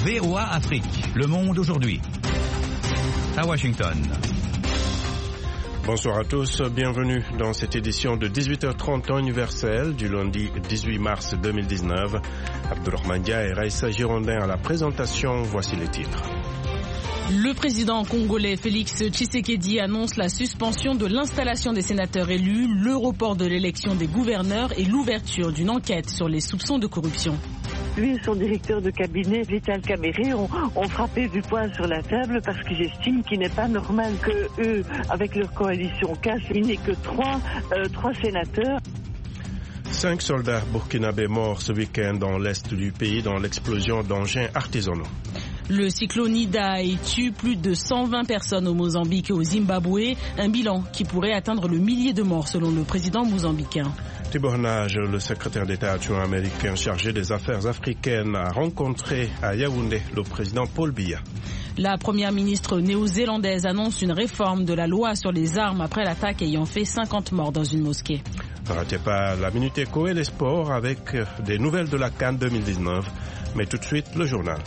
VOA Afrique, le monde aujourd'hui. À Washington. Bonsoir à tous, bienvenue dans cette édition de 18h30 temps universel du lundi 18 mars 2019. Abdourahmane Dia et Raïssa Girondin à la présentation, voici les titres. Le président congolais Félix Tshisekedi annonce la suspension de l'installation des sénateurs élus, le report de l'élection des gouverneurs et l'ouverture d'une enquête sur les soupçons de corruption. Lui et son directeur de cabinet, Vital Kamerhe, ont frappé du poing sur la table parce que j'estime qu'il n'est pas normal que eux, avec leur coalition CAS, il n'y ait que trois sénateurs. 5 soldats burkinabés morts ce week-end dans l'est du pays dans l'explosion d'engins artisanaux. Le cyclone Idai tue plus de 120 personnes au Mozambique et au Zimbabwe, un bilan qui pourrait atteindre le millier de morts selon le président mozambicain. Tibor Nagy, le secrétaire d'État adjoint américain chargé des affaires africaines, a rencontré à Yaoundé le président Paul Biya. La première ministre néo-zélandaise annonce une réforme de la loi sur les armes après l'attaque ayant fait 50 morts dans une mosquée. Ne ratez pas la Minute Éco et les sports avec des nouvelles de la CAN 2019. Mais tout de suite, le journal.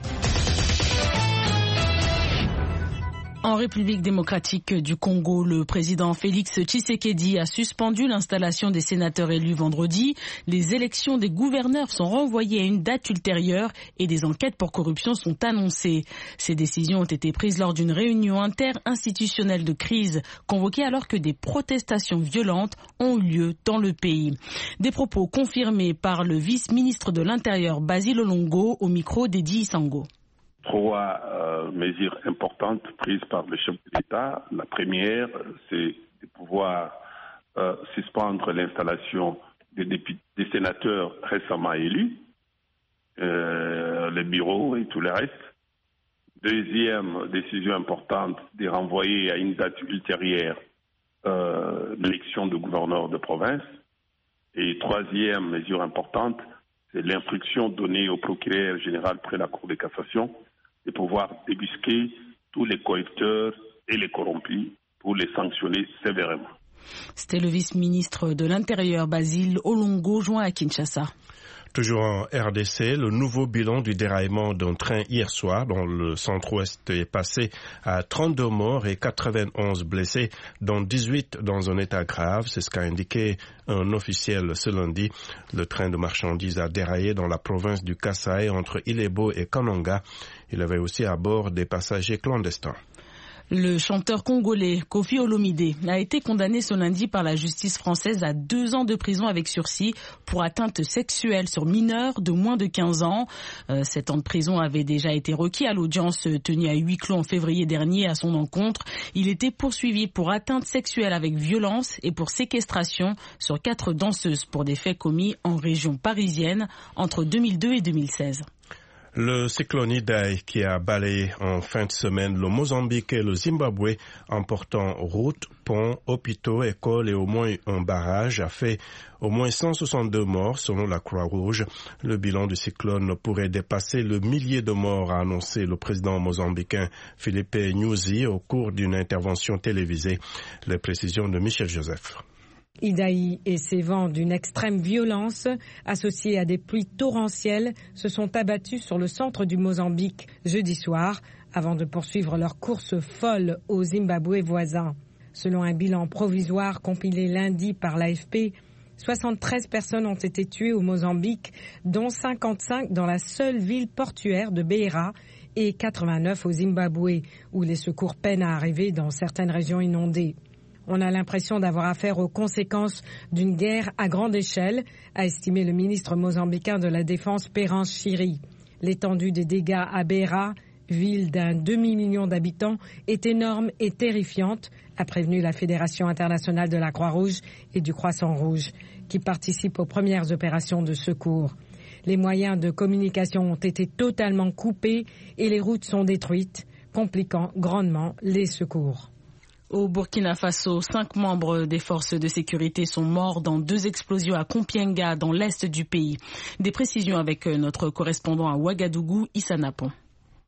En République démocratique du Congo, le président Félix Tshisekedi a suspendu l'installation des sénateurs élus vendredi. Les élections des gouverneurs sont renvoyées à une date ultérieure et des enquêtes pour corruption sont annoncées. Ces décisions ont été prises lors d'une réunion interinstitutionnelle de crise convoquée alors que des protestations violentes ont eu lieu dans le pays. Des propos confirmés par le vice-ministre de l'Intérieur Basile Olongo au micro d'Edi Isango. 3 mesures importantes prises par le chef de l'État. La première, c'est de pouvoir suspendre l'installation des sénateurs récemment élus, les bureaux et tout le reste. Deuxième décision importante, de renvoyer à une date ultérieure l'élection de gouverneurs de province. Et troisième mesure importante, c'est l'instruction donnée au procureur général près la Cour de cassation de pouvoir débusquer tous les corrupteurs et les corrompus pour les sanctionner sévèrement. C'était le vice-ministre de l'Intérieur Basile Olongo, joint à Kinshasa. Toujours en RDC, le nouveau bilan du déraillement d'un train hier soir dans le centre-ouest est passé à 32 morts et 91 blessés, dont 18 dans un état grave. C'est ce qu'a indiqué un officiel ce lundi. Le train de marchandises a déraillé dans la province du Kasaï entre Ilebo et Kananga. Il avait aussi à bord des passagers clandestins. Le chanteur congolais Koffi Olomide a été condamné ce lundi par la justice française à 2 ans de prison avec sursis pour atteinte sexuelle sur mineurs de moins de 15 ans. 7 ans de prison avait déjà été requis à l'audience tenue à huis clos en février dernier à son encontre. Il était poursuivi pour atteinte sexuelle avec violence et pour séquestration sur 4 danseuses pour des faits commis en région parisienne entre 2002 et 2016. Le cyclone Idai qui a balayé en fin de semaine le Mozambique et le Zimbabwe, emportant routes, ponts, hôpitaux, écoles et au moins un barrage, a fait au moins 162 morts selon la Croix-Rouge. Le bilan du cyclone pourrait dépasser le millier de morts, a annoncé le président mozambicain Filipe Nyusi au cours d'une intervention télévisée. Les précisions de Michel Joseph. Idai et ses vents d'une extrême violence, associés à des pluies torrentielles, se sont abattus sur le centre du Mozambique jeudi soir, avant de poursuivre leur course folle au Zimbabwe voisin. Selon un bilan provisoire compilé lundi par l'AFP, 73 personnes ont été tuées au Mozambique, dont 55 dans la seule ville portuaire de Beira et 89 au Zimbabwe, où les secours peinent à arriver dans certaines régions inondées. On a l'impression d'avoir affaire aux conséquences d'une guerre à grande échelle, a estimé le ministre mozambicain de la Défense Perrance Chiri. L'étendue des dégâts à Beira, ville d'un demi-million d'habitants, est énorme et terrifiante, a prévenu la Fédération internationale de la Croix-Rouge et du Croissant-Rouge, qui participent aux premières opérations de secours. Les moyens de communication ont été totalement coupés et les routes sont détruites, compliquant grandement les secours. Au Burkina Faso, 5 membres des forces de sécurité sont morts dans 2 explosions à Kompienga, dans l'est du pays. Des précisions avec notre correspondant à Ouagadougou, Issa Napon.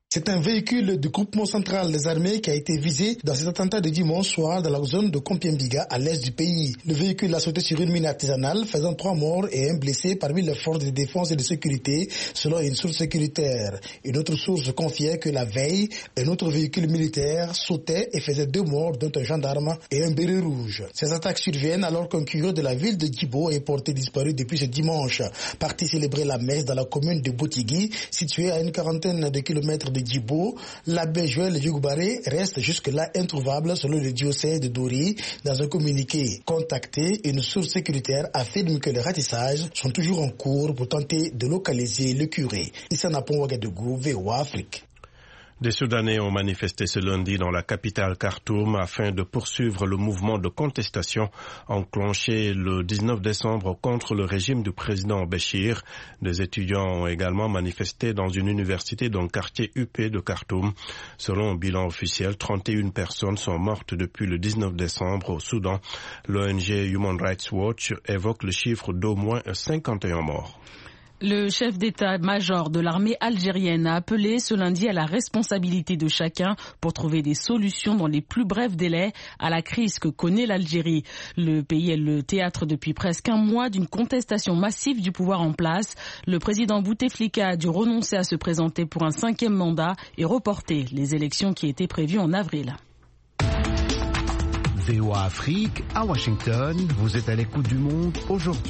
C'est un véhicule du groupement central des armées qui a été visé dans cet attentat de dimanche soir dans la zone de Kompiembiga à l'est du pays. Le véhicule a sauté sur une mine artisanale faisant 3 morts et 1 blessé parmi les forces de défense et de sécurité selon une source sécuritaire. Une autre source confiait que la veille, un autre véhicule militaire sautait et faisait 2 morts dont un gendarme et un béret rouge. Ces attaques surviennent alors qu'un curé de la ville de Djibo est porté disparu depuis ce dimanche. Parti célébrer la messe dans la commune de Botigui, située à une quarantaine de kilomètres de Djibo, l'abbé Joël Djougoubaré reste jusque-là introuvable selon le diocèse de Dori. Dans un communiqué contacté, une source sécuritaire affirme que les ratissages sont toujours en cours pour tenter de localiser le curé. Issa Napon Ouagadougou, VOA Afrique. Des Soudanais ont manifesté ce lundi dans la capitale Khartoum afin de poursuivre le mouvement de contestation enclenché le 19 décembre contre le régime du président Béchir. Des étudiants ont également manifesté dans une université dans le quartier UP de Khartoum. Selon un bilan officiel, 31 personnes sont mortes depuis le 19 décembre au Soudan. L'ONG Human Rights Watch évoque le chiffre d'au moins 51 morts. Le chef d'état-major de l'armée algérienne a appelé ce lundi à la responsabilité de chacun pour trouver des solutions dans les plus brefs délais à la crise que connaît l'Algérie. Le pays est le théâtre depuis presque 1 mois d'une contestation massive du pouvoir en place. Le président Bouteflika a dû renoncer à se présenter pour un 5e mandat et reporter les élections qui étaient prévues en avril. VOA Afrique, à Washington, vous êtes à l'écoute du monde aujourd'hui.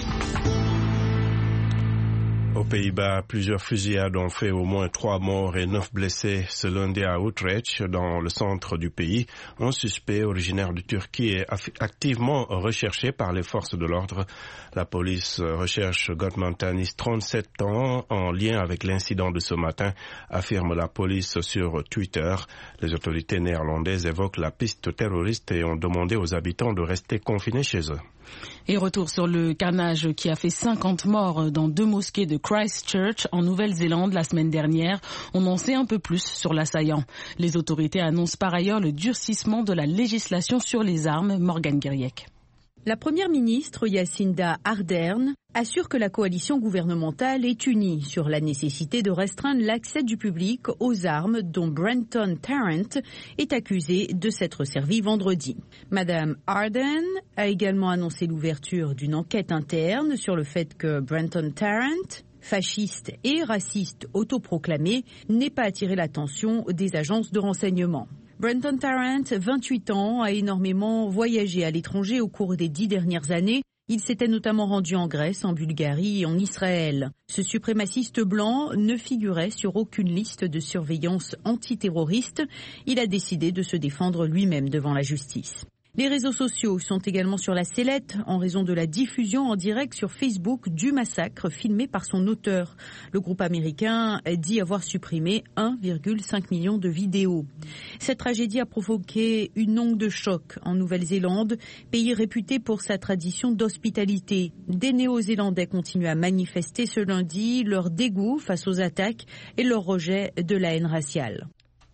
Aux Pays-Bas, plusieurs fusillades ont fait au moins 3 morts et 9 blessés ce lundi à Utrecht, dans le centre du pays. Un suspect originaire de Turquie est activement recherché par les forces de l'ordre. La police recherche Godman Tanis, 37 ans, en lien avec l'incident de ce matin, affirme la police sur Twitter. Les autorités néerlandaises évoquent la piste terroriste et ont demandé aux habitants de rester confinés chez eux. Et retour sur le carnage qui a fait 50 morts dans 2 mosquées de Christchurch en Nouvelle-Zélande la semaine dernière. On en sait un peu plus sur l'assaillant. Les autorités annoncent par ailleurs le durcissement de la législation sur les armes. Morgane Guiriec. La première ministre Jacinda Ardern assure que la coalition gouvernementale est unie sur la nécessité de restreindre l'accès du public aux armes dont Brenton Tarrant est accusé de s'être servi vendredi. Madame Ardern a également annoncé l'ouverture d'une enquête interne sur le fait que Brenton Tarrant, fasciste et raciste autoproclamé, n'ait pas attiré l'attention des agences de renseignement. Brenton Tarrant, 28 ans, a énormément voyagé à l'étranger au cours des 10 dernières années. Il s'était notamment rendu en Grèce, en Bulgarie et en Israël. Ce suprémaciste blanc ne figurait sur aucune liste de surveillance antiterroriste. Il a décidé de se défendre lui-même devant la justice. Les réseaux sociaux sont également sur la sellette en raison de la diffusion en direct sur Facebook du massacre filmé par son auteur. Le groupe américain dit avoir supprimé 1,5 million de vidéos. Cette tragédie a provoqué une onde de choc en Nouvelle-Zélande, pays réputé pour sa tradition d'hospitalité. Des Néo-Zélandais continuent à manifester ce lundi leur dégoût face aux attaques et leur rejet de la haine raciale.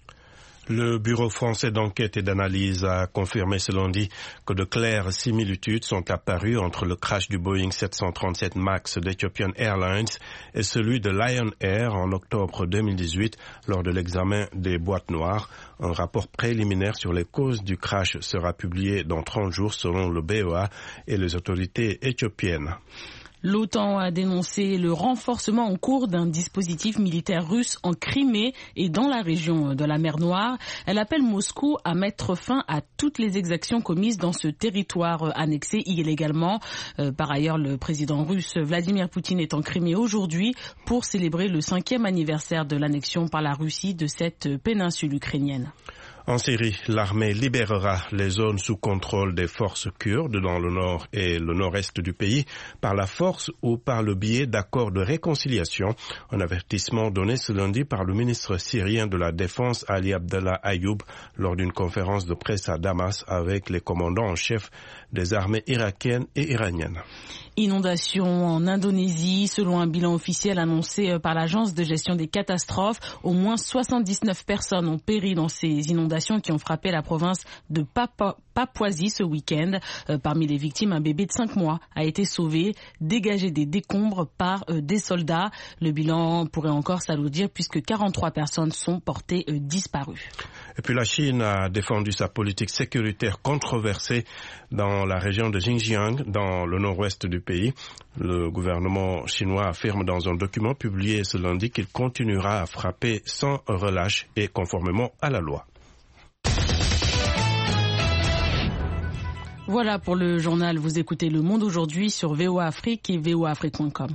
Le Bureau français d'enquête et d'analyse a confirmé ce lundi que de claires similitudes sont apparues entre le crash du Boeing 737 MAX d'Ethiopian Airlines et celui de Lion Air en octobre 2018 lors de l'examen des boîtes noires. Un rapport préliminaire sur les causes du crash sera publié dans 30 jours selon le BEA et les autorités éthiopiennes. L'OTAN a dénoncé le renforcement en cours d'un dispositif militaire russe en Crimée et dans la région de la mer Noire. Elle appelle Moscou à mettre fin à toutes les exactions commises dans ce territoire annexé illégalement. Par ailleurs, le président russe Vladimir Poutine est en Crimée aujourd'hui pour célébrer le 5e anniversaire de l'annexion par la Russie de cette péninsule ukrainienne. En Syrie, l'armée libérera les zones sous contrôle des forces kurdes dans le nord et le nord-est du pays par la force ou par le biais d'accords de réconciliation. Un avertissement donné ce lundi par le ministre syrien de la Défense Ali Abdallah Ayoub lors d'une conférence de presse à Damas avec les commandants en chef des armées irakiennes et iraniennes. Inondation en Indonésie. Selon un bilan officiel annoncé par l'Agence de gestion des catastrophes, au moins 79 personnes ont péri dans ces inondations qui ont frappé la province de Papouasie ce week-end. Parmi les victimes, un bébé de 5 mois a été sauvé, dégagé des décombres par des soldats. Le bilan pourrait encore s'alourdir puisque 43 personnes sont portées disparues. Et puis la Chine a défendu sa politique sécuritaire controversée dans la région de Xinjiang, dans le nord-ouest du pays. Le gouvernement chinois affirme dans un document publié ce lundi qu'il continuera à frapper sans relâche et conformément à la loi. Voilà pour le journal. Vous écoutez Le Monde aujourd'hui sur VOA Afrique et voaafrique.com.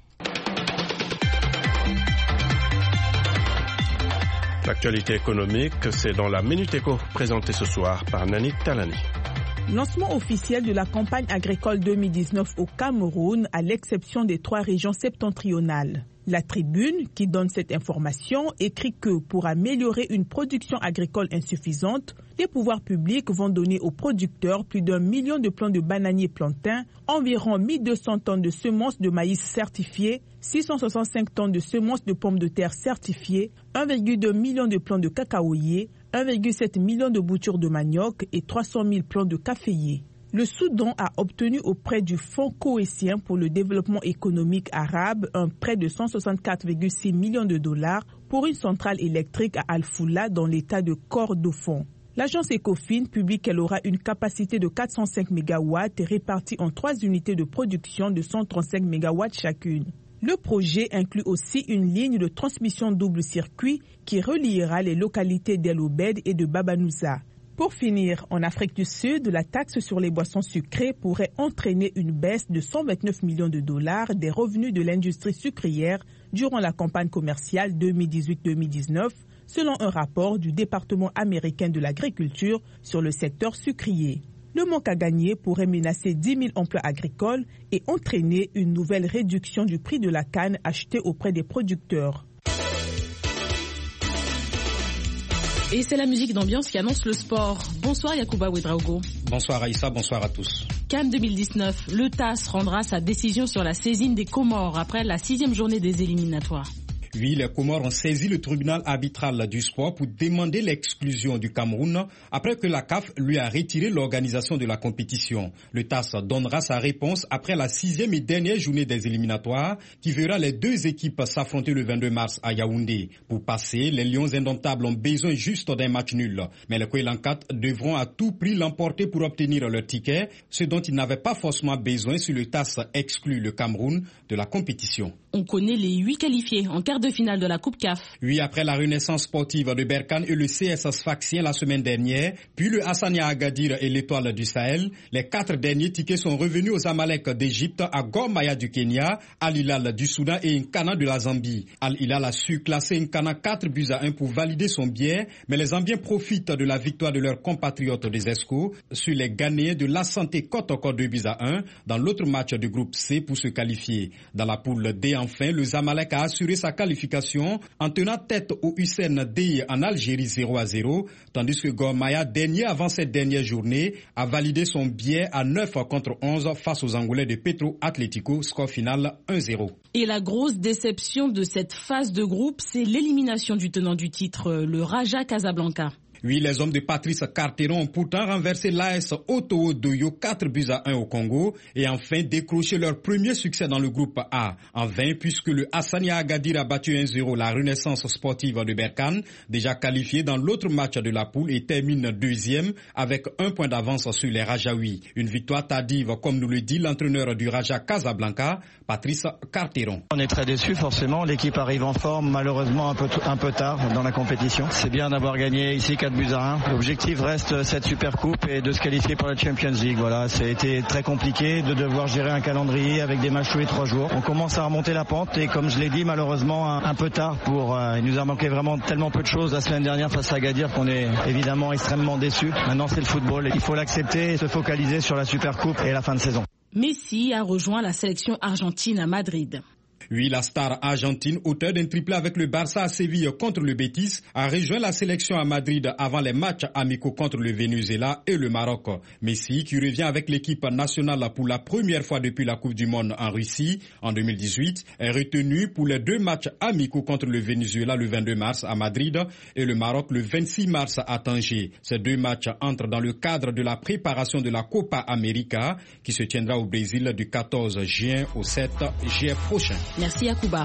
L'actualité économique, c'est dans la Minute Éco, présentée ce soir par Nani Talani. Lancement officiel de la campagne agricole 2019 au Cameroun, à l'exception des 3 régions septentrionales. La Tribune, qui donne cette information, écrit que pour améliorer une production agricole insuffisante, les pouvoirs publics vont donner aux producteurs plus d'1 million de plants de bananiers plantains, environ 1200 tonnes de semences de maïs certifiées, 665 tonnes de semences de pommes de terre certifiées, 1,2 million de plants de cacaoyers, 1,7 million de boutures de manioc et 300 000 plants de caféiers. Le Soudan a obtenu auprès du Fonds koweïtien pour le développement économique arabe un prêt de 164,6 millions de dollars pour une centrale électrique à Al-Foula dans l'état de Kordofan. L'agence Ecofin publie qu'elle aura une capacité de 405 MW répartie en 3 unités de production de 135 MW chacune. Le projet inclut aussi une ligne de transmission double circuit qui reliera les localités d'El Obed et de Babanouza. Pour finir, en Afrique du Sud, la taxe sur les boissons sucrées pourrait entraîner une baisse de 129 millions de dollars des revenus de l'industrie sucrière durant la campagne commerciale 2018-2019, selon un rapport du département américain de l'agriculture sur le secteur sucrier. Le manque à gagner pourrait menacer 10 000 emplois agricoles et entraîner une nouvelle réduction du prix de la canne achetée auprès des producteurs. Et c'est la musique d'ambiance qui annonce le sport. Bonsoir Yacouba Ouedraogo. Bonsoir Aïssa, bonsoir à tous. CAN 2019, le TAS rendra sa décision sur la saisine des Comores après la 6e journée des éliminatoires. Oui, les Comores ont saisi le tribunal arbitral du sport pour demander l'exclusion du Cameroun après que la CAF lui a retiré l'organisation de la compétition. Le TAS donnera sa réponse après la 6e et dernière journée des éliminatoires qui verra les 2 équipes s'affronter le 22 mars à Yaoundé. Pour passer, les Lions indomptables ont besoin juste d'un match nul. Mais les Kouélankat devront à tout prix l'emporter pour obtenir leur ticket, ce dont ils n'avaient pas forcément besoin si le TAS exclut le Cameroun de la compétition. On connaît les 8 qualifiés en quart de finale de la Coupe CAF. Oui, après la renaissance sportive de Berkane et le CS Sfaxien la semaine dernière, puis le Hassania Agadir et l'Étoile du Sahel, les 4 derniers tickets sont revenus aux Amalek d'Égypte, à Gor Mahia du Kenya, Al Hilal du Soudan et Nkana de la Zambie. Al Hilal a su classer Nkana 4-1 pour valider son billet, mais les Zambiens profitent de la victoire de leurs compatriotes des ESCO sur les Ghanéens de La Santé Kotoko 2-1 dans l'autre match du groupe C pour se qualifier. Dans la poule D, enfin, le Zamalek a assuré sa qualification en tenant tête au Hussein Dey en Algérie 0-0, tandis que Gor Mahia, dernier avant cette dernière journée, a validé son billet à 9-11 face aux Angolais de Petro Atlético, score final 1-0. Et la grosse déception de cette phase de groupe, c'est l'élimination du tenant du titre, le Raja Casablanca. Oui, les hommes de Patrice Carteron ont pourtant renversé l'AS Otowo Doyo 4-1 au Congo et enfin décroché leur premier succès dans le groupe A. En vain, puisque le Hassania Agadir a battu 1-0 la Renaissance sportive de Berkane, déjà qualifié dans l'autre match de la poule et termine 2e avec 1 point d'avance sur les Rajaouis. Une victoire tardive, comme nous le dit l'entraîneur du Raja Casablanca, Patrice Carteron. On est très déçus forcément, l'équipe arrive en forme malheureusement un peu tard dans la compétition. C'est bien d'avoir gagné ici 4-1. L'objectif reste cette super coupe et de se qualifier pour la Champions League. Voilà, ça a été très compliqué de devoir gérer un calendrier avec des matchs tous les 3 jours. On commence à remonter la pente et comme je l'ai dit malheureusement un peu tard il nous a manqué vraiment tellement peu de choses la semaine dernière face à Agadir qu'on est évidemment extrêmement déçus. Maintenant c'est le football, il faut l'accepter et se focaliser sur la super coupe et la fin de saison. Messi a rejoint la sélection argentine à Madrid. Oui, la star argentine, auteur d'un triplé avec le Barça à Séville contre le Betis, a rejoint la sélection à Madrid avant les matchs amicaux contre le Venezuela et le Maroc. Messi, qui revient avec l'équipe nationale pour la première fois depuis la Coupe du Monde en Russie en 2018, est retenu pour les 2 matchs amicaux contre le Venezuela le 22 mars à Madrid et le Maroc le 26 mars à Tanger. Ces 2 matchs entrent dans le cadre de la préparation de la Copa América qui se tiendra au Brésil du 14 juin au 7 juillet prochain. Merci Yacouba.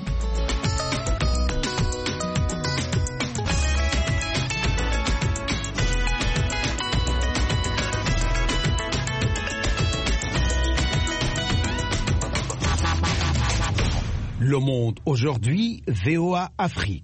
Le Monde aujourd'hui, VOA Afrique.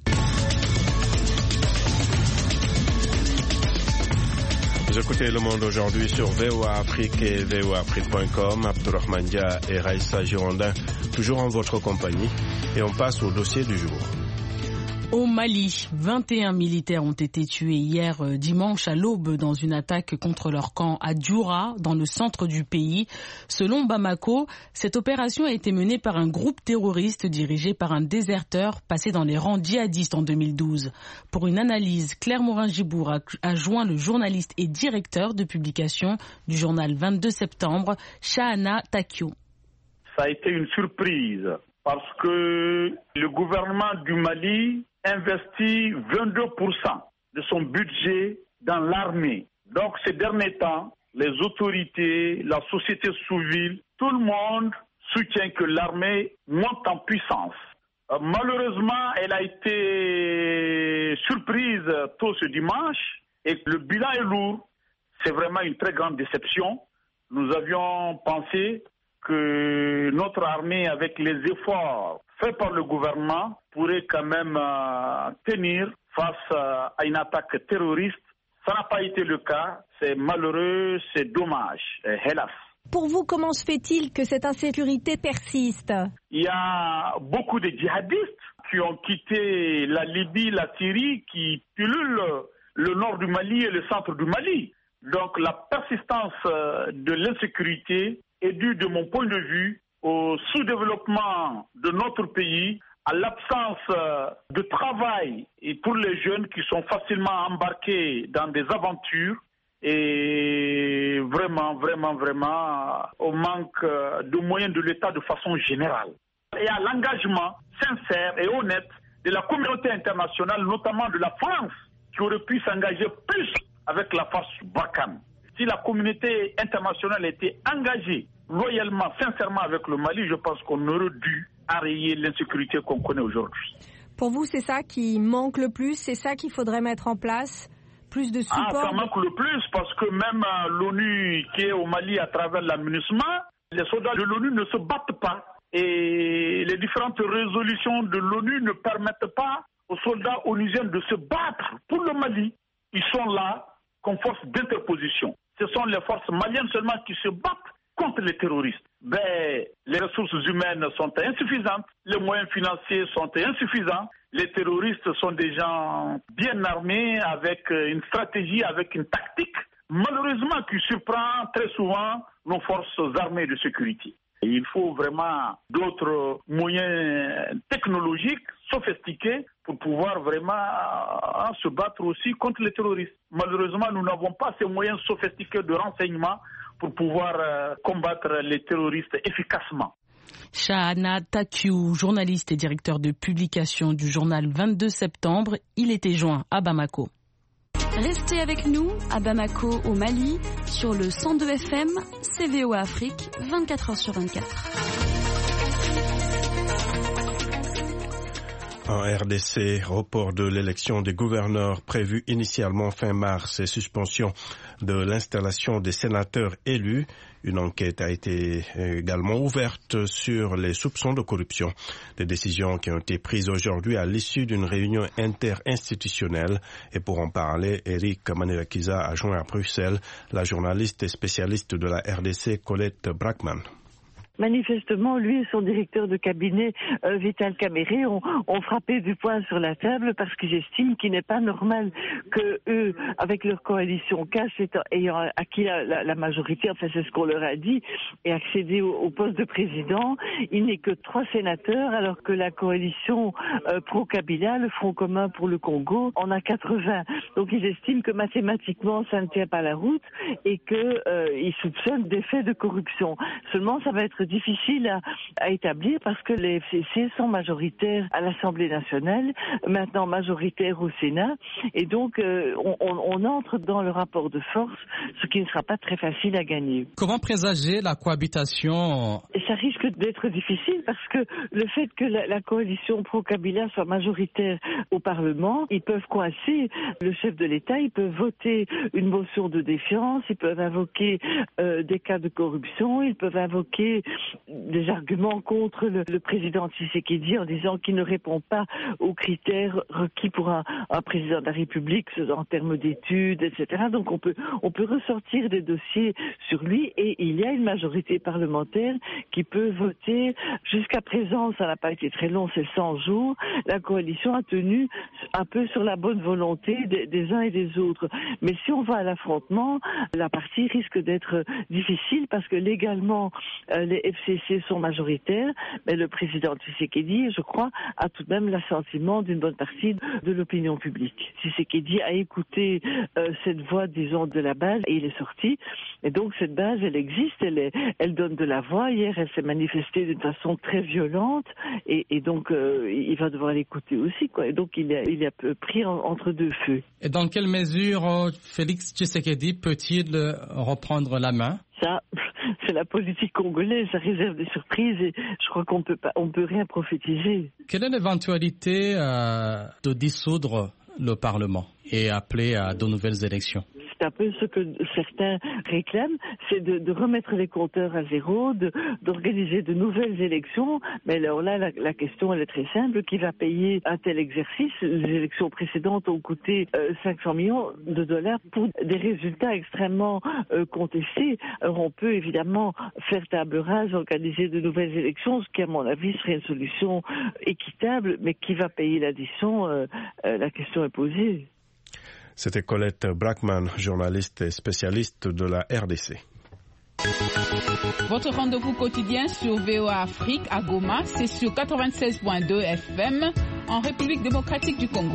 Vous écoutez Le Monde aujourd'hui sur VOA Afrique et voaafrique.com. Abdourahmane Dia et Raïssa Girondin, toujours en votre compagnie. Et on passe au dossier du jour. Au Mali, 21 militaires ont été tués hier dimanche à l'aube dans une attaque contre leur camp à Djoura, dans le centre du pays. Selon Bamako, cette opération a été menée par un groupe terroriste dirigé par un déserteur passé dans les rangs djihadistes en 2012. Pour une analyse, Claire Morin-Gibour a joint le journaliste et directeur de publication du journal 22 septembre, Shahana Takiou. Ça a été une surprise parce que le gouvernement du Mali investit 22% de son budget dans l'armée. Donc ces derniers temps, les autorités, la société civile, tout le monde soutient que l'armée monte en puissance. Malheureusement, elle a été surprise tôt ce dimanche et le bilan est lourd. C'est vraiment une très grande déception. Nous avions pensé que notre armée, avec les efforts faits par le gouvernement, pourrait quand même tenir face à une attaque terroriste. Ça n'a pas été le cas. C'est malheureux, c'est dommage, hélas. Pour vous, comment se fait-il que cette insécurité persiste? Il y a beaucoup de djihadistes qui ont quitté la Libye, la Syrie, qui pullulent le nord du Mali et le centre du Mali. Donc la persistance de l'insécurité est due, de mon point de vue, au sous-développement de notre pays, à l'absence de travail et pour les jeunes qui sont facilement embarqués dans des aventures et vraiment au manque de moyens de l'État de façon générale. Et à l'engagement sincère et honnête de la communauté internationale, notamment de la France, qui aurait pu s'engager plus avec la force Barkhane. Si la communauté internationale était engagée loyalement, sincèrement avec le Mali, je pense qu'on aurait dû enrayer l'insécurité qu'on connaît aujourd'hui. Pour vous, c'est ça qui manque le plus? C'est ça qu'il faudrait mettre en place? Plus de support? Ça manque le plus parce que même l'ONU qui est au Mali à travers la MINUSMA, les soldats de l'ONU ne se battent pas. Et les différentes résolutions de l'ONU ne permettent pas aux soldats onusiens de se battre pour le Mali. Ils sont là comme force d'interposition. Ce sont les forces maliennes seulement qui se battent contre les terroristes. Les ressources humaines sont insuffisantes, les moyens financiers sont insuffisants, les terroristes sont des gens bien armés avec une stratégie, avec une tactique, malheureusement qui surprend très souvent nos forces armées de sécurité. Et il faut vraiment d'autres moyens technologiques, sophistiqués, pour pouvoir vraiment se battre aussi contre les terroristes. Malheureusement, nous n'avons pas ces moyens sophistiqués de renseignement pour pouvoir combattre les terroristes efficacement. Shahana Takiou, journaliste et directeur de publication du journal 22 septembre, il était joint à Bamako. Restez avec nous à Bamako, au Mali, sur le 102 FM, VOA Afrique, 24h sur 24. En RDC, report de l'élection des gouverneurs prévue initialement fin mars et suspension de l'installation des sénateurs élus. Une enquête a été également ouverte sur les soupçons de corruption. Des décisions qui ont été prises aujourd'hui à l'issue d'une réunion interinstitutionnelle. Et pour en parler, Eric Manelakiza a joint à Bruxelles la journaliste et spécialiste de la RDC Colette Brackman. Manifestement, lui et son directeur de cabinet, Vital Kamere, ont frappé du poing sur la table parce qu'ils estiment qu'il n'est pas normal que eux, avec leur coalition casse, ayant acquis la majorité, enfin c'est ce qu'on leur a dit, et accédé au poste de président, il n'est que 3 sénateurs, alors que la coalition pro-Kabila, le Front commun pour le Congo, en a 80. Donc ils estiment que mathématiquement ça ne tient pas la route et qu'ils soupçonnent des faits de corruption. Seulement ça va être difficile à établir parce que les FCC sont majoritaires à l'Assemblée nationale, maintenant majoritaires au Sénat, et donc on entre dans le rapport de force, ce qui ne sera pas très facile à gagner. Comment présager la cohabitation? Ça risque d'être difficile parce que le fait que la coalition pro-Kabila soit majoritaire au Parlement, ils peuvent coincer le chef de l'État, ils peuvent voter une motion de défiance, ils peuvent invoquer des cas de corruption, ils peuvent invoquer des arguments contre le président Tshisekedi en disant qu'il ne répond pas aux critères requis pour un président de la République en termes d'études, etc. Donc on peut ressortir des dossiers sur lui et il y a une majorité parlementaire qui peut voter. Jusqu'à présent, ça n'a pas été très long, c'est 100 jours. La coalition a tenu un peu sur la bonne volonté des uns et des autres. Mais si on va à l'affrontement, la partie risque d'être difficile parce que légalement, les FCC sont majoritaires, mais le président Tshisekedi, je crois, a tout de même l'assentiment d'une bonne partie de l'opinion publique. Tshisekedi a écouté cette voix, disons, de la base et il est sorti. Et donc cette base, elle existe, elle donne de la voix. Hier, elle s'est manifestée d'une façon très violente et donc il va devoir l'écouter aussi, quoi. Et donc il est pris entre deux feux. Et dans quelle mesure Félix Tshisekedi peut-il reprendre la main? Ça, c'est la politique congolaise, ça réserve des surprises et je crois qu'on peut rien prophétiser. Quelle est l'éventualité de dissoudre le Parlement et appeler à de nouvelles élections? C'est un peu ce que certains réclament, c'est de remettre les compteurs à zéro, d'organiser de nouvelles élections. Mais alors là, la question, elle est très simple. Qui va payer un tel exercice? Les élections précédentes ont coûté 500 millions de dollars pour des résultats extrêmement contestés. Alors on peut évidemment faire table rase, organiser de nouvelles élections, ce qui à mon avis serait une solution équitable, mais qui va payer l'addition? La question est posée. C'était Colette Brackman, journaliste et spécialiste de la RDC. Votre rendez-vous quotidien sur VOA Afrique à Goma, c'est sur 96.2 FM en République démocratique du Congo.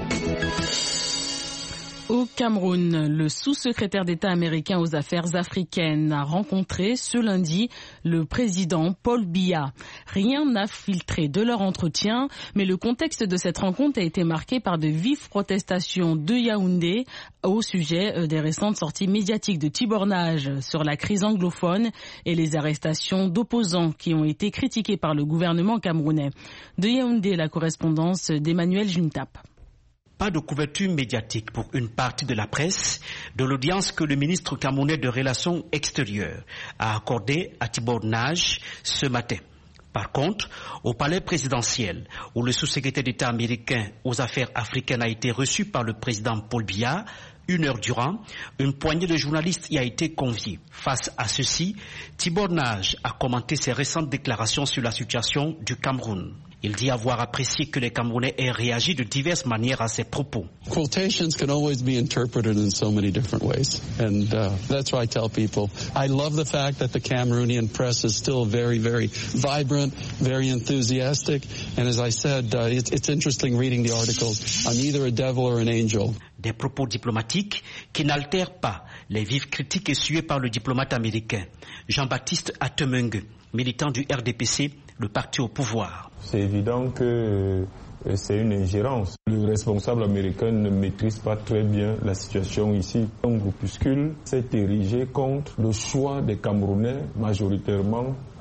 Au Cameroun, le sous-secrétaire d'État américain aux affaires africaines a rencontré ce lundi le président Paul Biya. Rien n'a filtré de leur entretien, mais le contexte de cette rencontre a été marqué par de vives protestations de Yaoundé au sujet des récentes sorties médiatiques de Tibornage sur la crise anglophone et les arrestations d'opposants qui ont été critiquées par le gouvernement camerounais. De Yaoundé, la correspondance d'Emmanuel Juntap. Pas de couverture médiatique pour une partie de la presse de l'audience que le ministre camerounais de Relations extérieures a accordée à Tibornage ce matin. Par contre, au palais présidentiel, où le sous-secrétaire d'État américain aux affaires africaines a été reçu par le président Paul Biya, 1 heure durant, une poignée de journalistes y a été conviée. Face à ceci, Tibornage a commenté ses récentes déclarations sur la situation du Cameroun. Il dit avoir apprécié que les Camerounais aient réagi de diverses manières à ses propos. Quotations can always be interpreted in so many different ways. And that's why I tell people, I love the fact that the Cameroonian press is still very, very vibrant, very enthusiastic. And as I said, it's interesting reading the articles. I'm either a devil or an angel. Des propos diplomatiques qui n'altèrent pas les vives critiques essuyées par le diplomate américain Jean-Baptiste Atemengue, militant du RDPC, le parti au pouvoir. C'est évident que c'est une ingérence. Le responsable américain ne maîtrise pas très bien la situation ici. Un groupuscule s'est érigé contre le choix des Camerounais, majoritairement à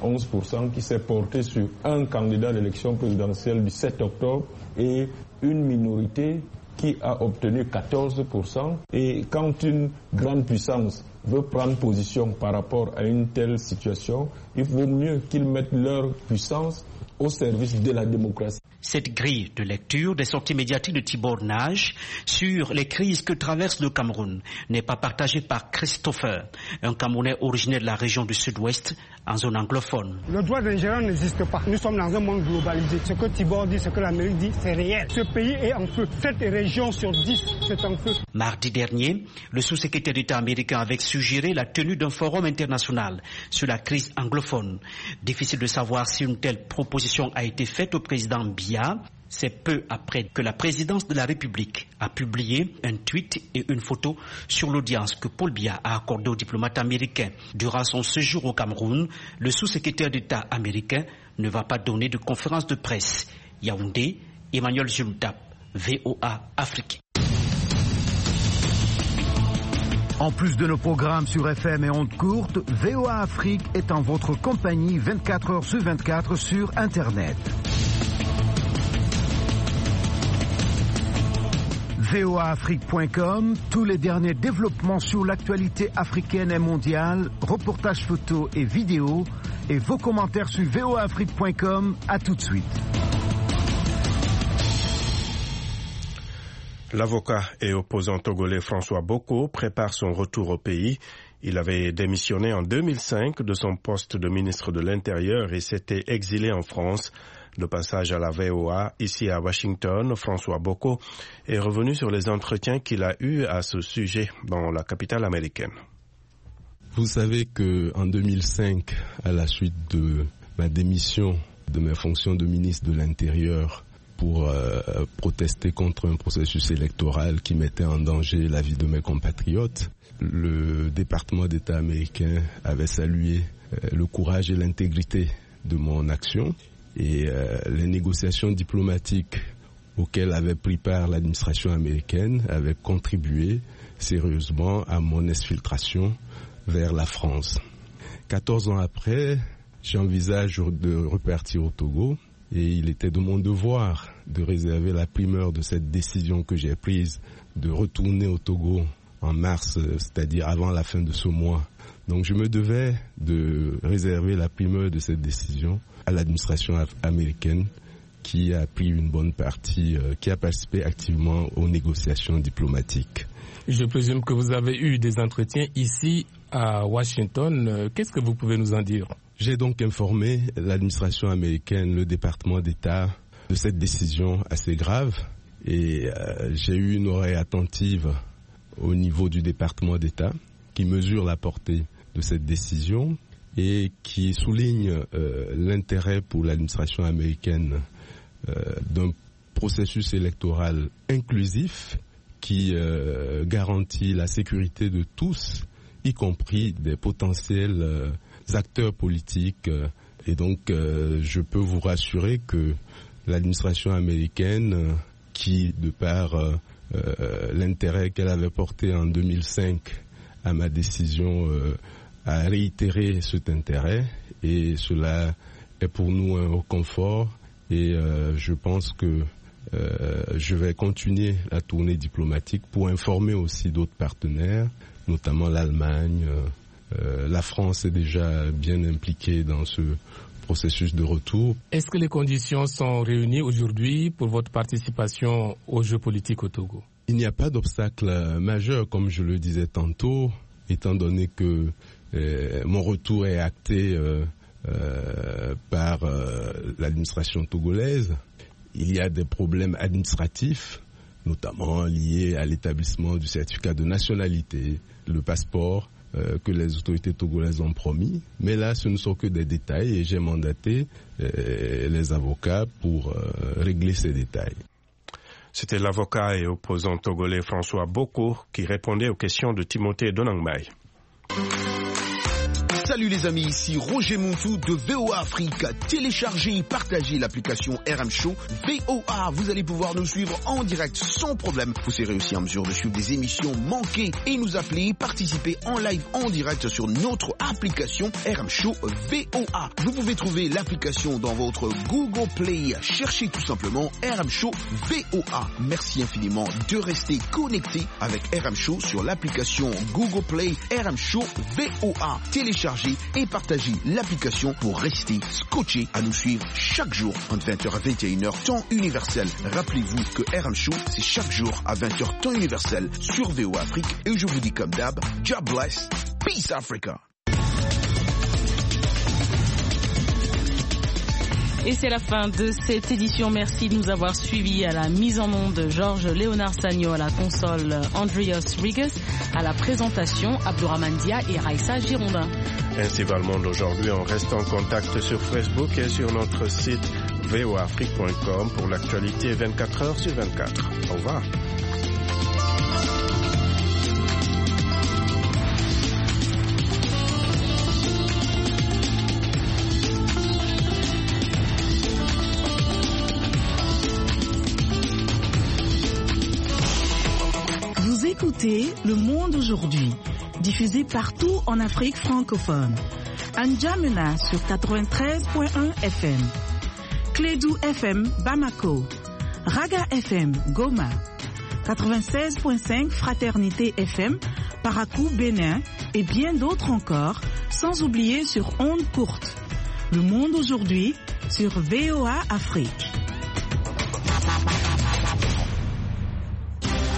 71%, qui s'est porté sur un candidat à l'élection présidentielle du 7 octobre et une minorité qui a obtenu 14%. Et quand une grande puissance veut prendre position par rapport à une telle situation, il vaut mieux qu'ils mettent leur puissance au service de la démocratie. Cette grille de lecture des sorties médiatiques de Tibornage sur les crises que traverse le Cameroun n'est pas partagée par Christopher, un Camerounais originaire de la région du Sud-Ouest, en zone anglophone. Le droit d'ingérence n'existe pas. Nous sommes dans un monde globalisé. Ce que Tibor dit, ce que l'Amérique dit, c'est réel. Ce pays est en feu. 7 régions sur 10, c'est en feu. Mardi dernier, le sous-secrétaire d'État américain avait suggéré la tenue d'un forum international sur la crise anglophone. Difficile de savoir si une telle proposition a été faite au président Biya. C'est peu après que la présidence de la République a publié un tweet et une photo sur l'audience que Paul Biya a accordée aux diplomates américains. Durant son séjour au Cameroun, le sous-secrétaire d'État américain ne va pas donner de conférence de presse. Yaoundé, Emmanuel Zultap, VOA Afrique. En plus de nos programmes sur FM et ondes courtes, VOA Afrique est en votre compagnie 24 heures sur 24 sur Internet. voaafrique.com, tous les derniers développements sur l'actualité africaine et mondiale, reportages photos et vidéos, et vos commentaires sur voaafrique.com. À tout de suite. L'avocat et opposant togolais François Boko prépare son retour au pays. Il avait démissionné en 2005 de son poste de ministre de l'Intérieur et s'était exilé en France. De passage à la VOA, ici à Washington, François Boko est revenu sur les entretiens qu'il a eus à ce sujet dans la capitale américaine. Vous savez qu'en 2005, à la suite de ma démission de mes fonctions de ministre de l'Intérieur pour protester contre un processus électoral qui mettait en danger la vie de mes compatriotes, le département d'État américain avait salué le courage et l'intégrité de mon action. Et les négociations diplomatiques auxquelles avait pris part l'administration américaine avaient contribué sérieusement à mon exfiltration vers la France. 14 ans après, j'envisage de repartir au Togo et il était de mon devoir de réserver la primeur de cette décision que j'ai prise de retourner au Togo en mars, c'est-à-dire avant la fin de ce mois. Donc je me devais de réserver la primeur de cette décision à l'administration américaine qui a pris une bonne partie, qui a participé activement aux négociations diplomatiques. Je présume que vous avez eu des entretiens ici à Washington. Qu'est-ce que vous pouvez nous en dire? J'ai donc informé l'administration américaine, le département d'État, de cette décision assez grave et j'ai eu une oreille attentive au niveau du département d'État qui mesure la portée de cette décision et qui souligne l'intérêt pour l'administration américaine d'un processus électoral inclusif qui garantit la sécurité de tous, y compris des potentiels acteurs politiques. Et donc, je peux vous rassurer que l'administration américaine, qui, de par l'intérêt qu'elle avait porté en 2005 à ma décision, a réitéré cet intérêt et cela est pour nous un reconfort et je pense que je vais continuer la tournée diplomatique pour informer aussi d'autres partenaires, notamment l'Allemagne. La France est déjà bien impliquée dans ce processus de retour. Est-ce que les conditions sont réunies aujourd'hui pour votre participation aux Jeux politiques au Togo? Il n'y a pas d'obstacle majeur, comme je le disais tantôt, étant donné que mon retour est acté par l'administration togolaise. Il y a des problèmes administratifs, notamment liés à l'établissement du certificat de nationalité, le passeport que les autorités togolaises ont promis. Mais là, ce ne sont que des détails et j'ai mandaté les avocats pour régler ces détails. C'était l'avocat et opposant togolais François Boko qui répondait aux questions de Timothée Donangmai. Salut les amis, ici Roger Montou de VOA Afrique. Téléchargez et partagez l'application RM Show VOA. Vous allez pouvoir nous suivre en direct sans problème. Vous serez aussi en mesure de suivre des émissions manquées et nous appeler, participer en live en direct sur notre application RM Show VOA. Vous pouvez trouver l'application dans votre Google Play. Cherchez tout simplement RM Show VOA. Merci infiniment de rester connecté avec RM Show sur l'application Google Play RM Show VOA. Téléchargez et partagez l'application pour rester scotché à nous suivre chaque jour entre 20h à 21h temps universel. Rappelez-vous que RM Show c'est chaque jour à 20h temps universel sur VOA Afrique et je vous dis comme d'hab, God bless, peace Africa. Et c'est la fin de cette édition. Merci de nous avoir suivis. À la mise en onde, Georges Léonard Sagno, à la console, Andreas Rigas, à la présentation, Abdourahmane Dia et Raissa Girondin. Ainsi va le monde aujourd'hui. On reste en contact sur Facebook et sur notre site voaafrique.com pour l'actualité 24 heures sur 24. Au revoir. Vous écoutez Le Monde aujourd'hui, diffusé partout en Afrique francophone. N'Djamena sur 93.1 FM. Clédou FM Bamako. Raga FM Goma. 96.5 Fraternité FM Parakou Bénin et bien d'autres encore, sans oublier sur ondes courtes. Le Monde aujourd'hui sur VOA Afrique.